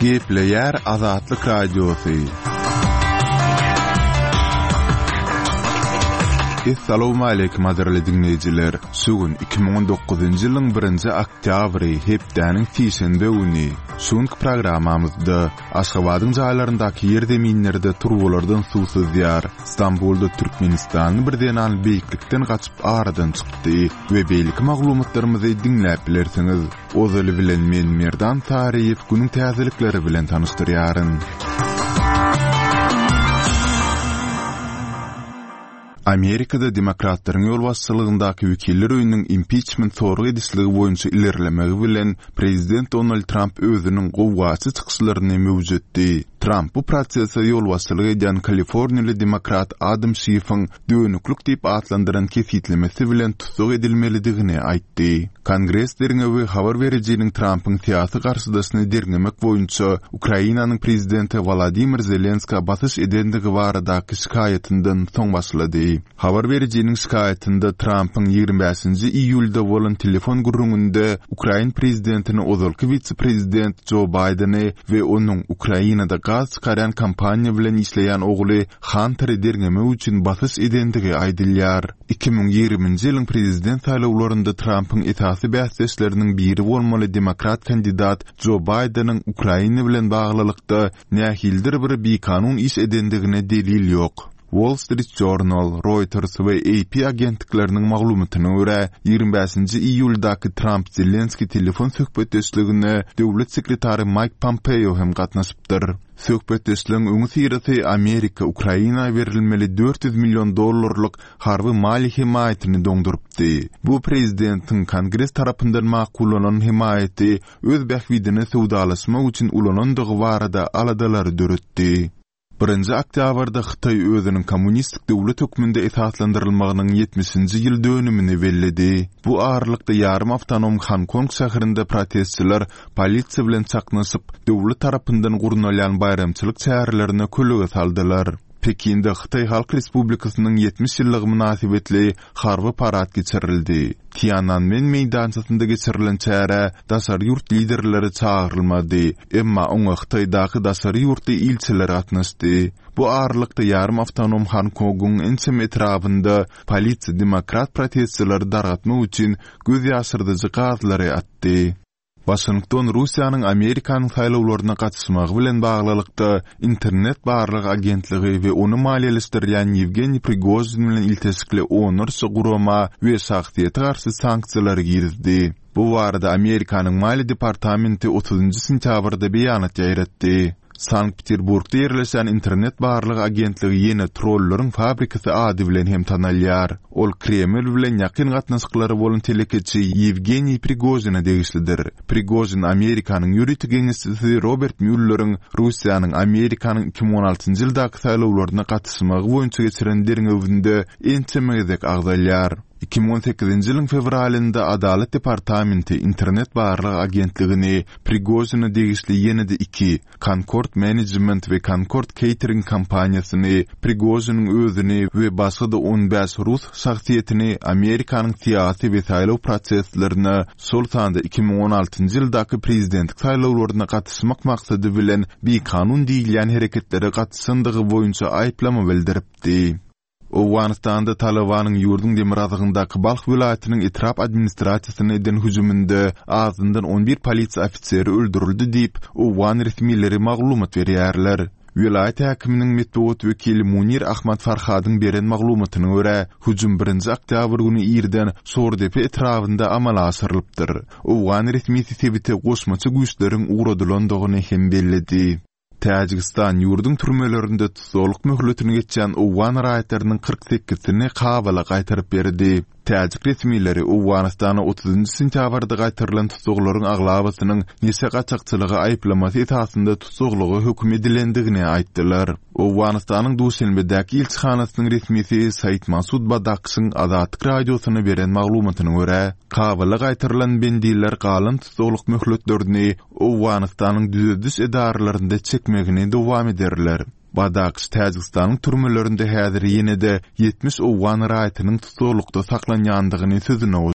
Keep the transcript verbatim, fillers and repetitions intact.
Gepleyer Azatlyk Radiosu. Assalamu alaykum aziz dinleyijiler. Sugun iki bin on dokuzuncu ýylyň birinji oktýabry hepdäniň sişenbe güni. Şuňky programamyzda Aşgabatyň jaýlaryndaky ýerdeminlerde turgulardan suwsuz ýar, Istanbulda Türkmenistanyň birden al beýiklikden gaçyp aradan çykdy we beýlik maglumatlarymyzy dinläp bilersiňiz. Ozaly bilen men Merdan Tariýew günüň täzelikleri bilen tanıştyrýaryn. Amerikada demokratlaryň ýol başçylygyndaky wekiller öýüniň impeachment sorgu edişligi boýunça ilerlemegi bilen prezident Donald Trump özüniň gowgaçy çykyşlaryny mewjutdy. Trump bu prosesde ýol başçylygy eden Kaliforniýaly demokrat Adam Schiff'in dönüklük diýip atlandyran kesitlemesi bilen tutuk edilmelidigini aýtdy. Kongresslerine we habar berejiniň Trump'yň syýasy garşydaşyny derňemek boýunça Ukrainanyň prezidenti Volodymyr Zelenski batyş edendigi baradaky şikaýetinden soň başlady. Habar berejiniň şikaýetinde Trump'yň ýygrimi beşinji iýulda bolan telefon gurrunynda Ukraina prezidentini ozalky vice-prezident Joe Biden'i we onuň Ukrainada gaz çykaran kampaniýa bilen işleýän ogly Hunter'y derňemek üçin batyş edendigi aýdylýar. iki bin ýygrimiňji ýylyň prezident saýlawlarynda Trump'yň etasi bäsleşleriniň biri bolmaly demokrat kandidat Joe Biden'in Ukraina bilen baglylykda nähildir bir bikanun iş edendigine delil ýok. Wall Street Journal, Reuters ve A P agentliklerinin maglumatyna görä ýygrimi beşinji iýuldaky Trump-Zelenski telefon söhbetdeşligine döwlet sekretary Mike Pompeo hem gatnaşypdyr. Söhbetdeşligiň öňü sirasy Amerika Ukraina'ya berilmeli dört yüz milyon dollarlyk harby mali himaýatyny doňdurypdy. Bu prezidentiň Kongress tarapyndan makullanan himaýaty öz bähwidine sowdalaşmak üçin ulanandygy barada aladalary döretdi. birinji oktýabrda Hytaý özüniň kommunistik döwlet hökmünde esaslandyrylmagynyň ýetmişinji ýyl dönümini belledi. Bu aralykda ýarym awtonom Hong Kong şäherinde protestçiler polisiýa bilen çaknaşyp döwlet tarapyndan gurulýan bayramçylyk çäherlerine kölege saldylar. Pekinde Hytaý Halk Respublikasynyň ýetmiş ýyllygy münasibetli harby parat geçirildi. Tiananmen meýdançasynda geçirilen çäre daşary ýurt liderleri çağırylmady, emma oňa Hytaýdaky daşary ýurtdy ilçiler gatnaşdy. Bu aralykda ýarym awtonom Hong Kongyň ençem etrafynda polisiýa demokrat protestçileri dargatmak üçin göz ýaşyrdyjy gazlary atdy. Washington Russiýanyň Amerikanyň saýlawlaryna gatnaşmagy bilen baglylykda internet barlyk agentligi we onu maliýeleşdirýän Yevgeniy Prigozhin bilen iltesikli onurça gurama we şahsiýete garşy sanksiýalar girdi. Bu barada Amerikanyň Maliýe departamenti otuzunji sentýabrda beýanat ýaýratdy. Sankt-Peterburgda ýerleşen internet barlyk agentligi ýene trollların fabrikasy ady bilen hem tanalýar. Ol Kreml bilen ýakyn gatnaşyklary bolan telekeçi Yevgeniy Prigozhina degişlidir. Prigozhin Amerikanyň ýuridik geňişçisi Robert Mueller'ın Russiýanyň Amerikanyň iki bin on altynjy ýyldaky saýlawlaryna gatnaşmagy boýunça geçiren derňewinde ençemegizek agdalýar. iki bin on sekizinji ýylyň fevralynda Adalet departamenti internet barlyk agentligini Prigozhina degişli ýene-de iki Concord Management we Concord Catering kompaniýasyny, Prigozhinin özüni we başga da on beş rus şahsiýetini Amerikanyň syýasy we saýlaw proseslerini sol sanda iki bin on altynjy ýyldaky prezidentlik saýlawlaryna gatnaşmak maksady bilen bir kanun diýilýän hereketlere gatnaşandygy boýunça aýplama bildiripdi. Owganistanda Talabanyň ýurdun demirazygyndaky Balx vilayatynyň etrap administrasiýasyna eden hüjüminde azyndan on bir polisiýa ofiseri öldürildi diýip Owgan resmiýetleri maglumat berýärler. Vilayat häkiminiň metbuat wekili Munir Ahmad Farhadyň beren maglumatyna görä, hüjüm birinji oktýabr güni ýerden Sordepe etrafynda amala aşyrylypdyr. Owgan resmiýeti sebite goşmaçy güýçleriň ugradylandygyny hem belledi. Täjikistan ýurdun türmelerinde tutuluk möhletini geçen Owgan raýatlarynyň kırk sekizini kabala gaýtaryp berdi. Täjik resmiýetleri Owganistana otuzunji sentýabrda gaýtarylan tutuklaryň aglabasynyň nese gaçakçylygy aýplamasy esasında tutuklugy hökm edilendigini aýtdylar. Owganistanyň Duşanbedäki ilçihanasynyň resmiýeti Said Masud Badakşyň Azatlyk radiosyna beren maglumatyna görä, kabala gaýtarylan bendiler galan tutukluk möhletlerini Owganistanyň düzediş edarlarynda çekmegini dowam ederler. Badakş Täjikistanyň türmelerinde häzir ýene-de ýetmiş Owgan raýatynyň tutuklukda saklanýandygyny sözüne